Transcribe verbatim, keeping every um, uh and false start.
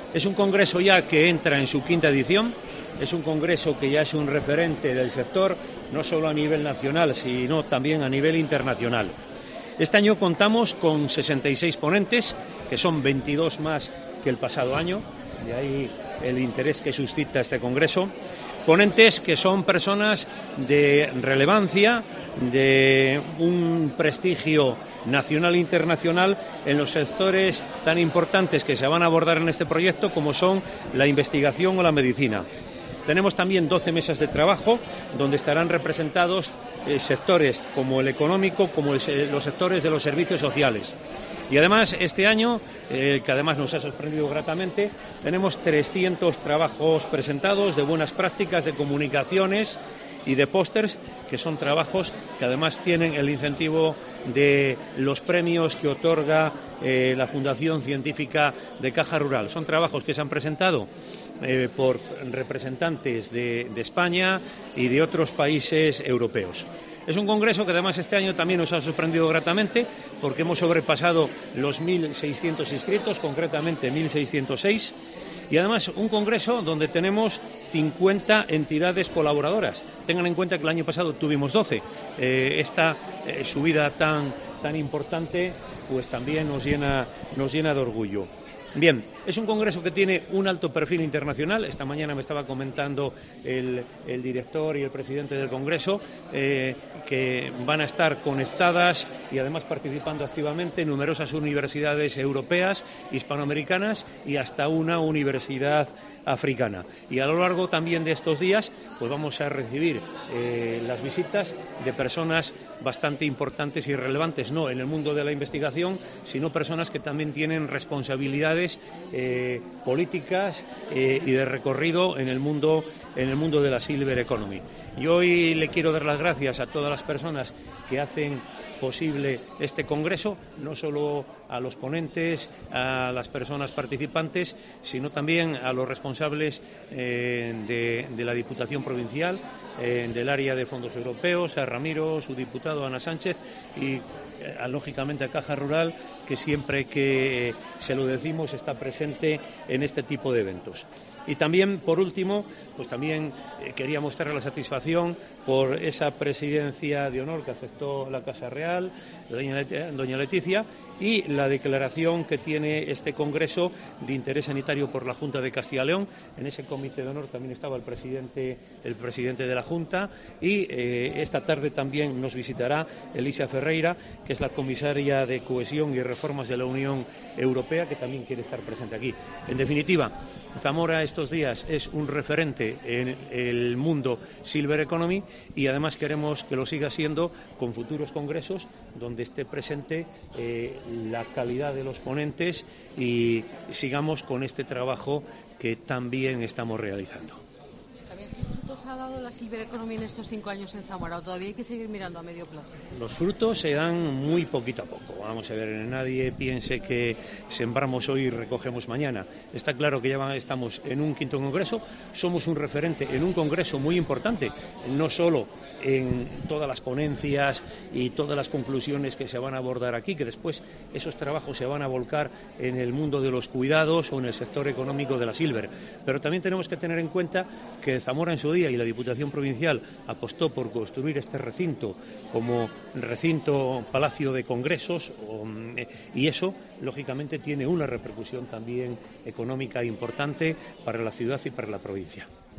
Es un congreso ya que entra en su quinta edición, es un congreso que ya es un referente del sector, no solo a nivel nacional, sino también a nivel internacional. Este año contamos con sesenta y seis ponentes, que son veintidós más que el pasado año, de ahí el interés que suscita este congreso. Ponentes que son personas de relevancia, de un prestigio nacional e internacional en los sectores tan importantes que se van a abordar en este proyecto, como son la investigación o la medicina. Tenemos también doce mesas de trabajo donde estarán representados eh, sectores como el económico, como el, los sectores de los servicios sociales. Y además, este año, eh, que además nos ha sorprendido gratamente, tenemos trescientos trabajos presentados de buenas prácticas, de comunicaciones y de pósters, que son trabajos que además tienen el incentivo de los premios que otorga eh, la Fundación Científica de Caja Rural. Son trabajos que se han presentado eh, por representantes de, de España y de otros países europeos. Es un congreso que además este año también nos ha sorprendido gratamente porque hemos sobrepasado los mil seiscientos inscritos, concretamente mil seiscientos seis, y además un congreso donde tenemos cincuenta entidades colaboradoras. Tengan en cuenta que el año pasado tuvimos doce. Eh, esta eh, subida tan, tan importante pues también nos llena, nos llena de orgullo. Bien, es un congreso que tiene un alto perfil internacional. Esta mañana me estaba comentando el, el director y el presidente del congreso eh, que van a estar conectadas y además participando activamente numerosas universidades europeas, hispanoamericanas y hasta una universidad africana. Y a lo largo también de estos días pues vamos a recibir eh, las visitas de personas bastante importantes y relevantes, no en el mundo de la investigación, sino personas que también tienen responsabilidades Eh, políticas eh, y de recorrido en el mundo en el mundo de la Silver Economy. Y hoy le quiero dar las gracias a todas las personas que hacen posible este congreso, no solo a los ponentes, a las personas participantes, sino también a los responsables eh, de, de la Diputación Provincial, eh, del área de fondos europeos, a Ramiro, su diputado Ana Sánchez y eh, lógicamente a Caja Rural, que siempre que se lo decimos está presente en este tipo de eventos. Y también, por último, pues también eh, quería mostrar la satisfacción por esa presidencia de honor que aceptó la Casa Real, doña, doña Leticia, y la declaración que tiene este Congreso de interés sanitario por la Junta de Castilla y León. En ese comité de honor también estaba el presidente, el presidente de la Junta y eh, esta tarde también nos visitará Elisa Ferreira, que es la comisaria de Cohesión y Reformas de la Unión Europea, que también quiere estar presente aquí. En definitiva, Zamora estos días es un referente en el mundo Silver Economy y además queremos que lo siga siendo con futuros congresos donde esté presente eh, la calidad de los ponentes y sigamos con este trabajo que también estamos realizando. Javier, ¿qué frutos ha dado la Silver Economy en estos cinco años en Zamora? ¿O todavía hay que seguir mirando a medio plazo? Los frutos se dan muy poquito a poco. Vamos a ver, nadie piense que sembramos hoy y recogemos mañana. Está claro que ya estamos en un quinto congreso, somos un referente en un congreso muy importante, no solo en todas las ponencias y todas las conclusiones que se van a abordar aquí, que después esos trabajos se van a volcar en el mundo de los cuidados o en el sector económico de la Silver. Pero también tenemos que tener en cuenta que Zamora en su día y la Diputación Provincial apostó por construir este recinto como recinto palacio de congresos y eso lógicamente tiene una repercusión también económica importante para la ciudad y para la provincia.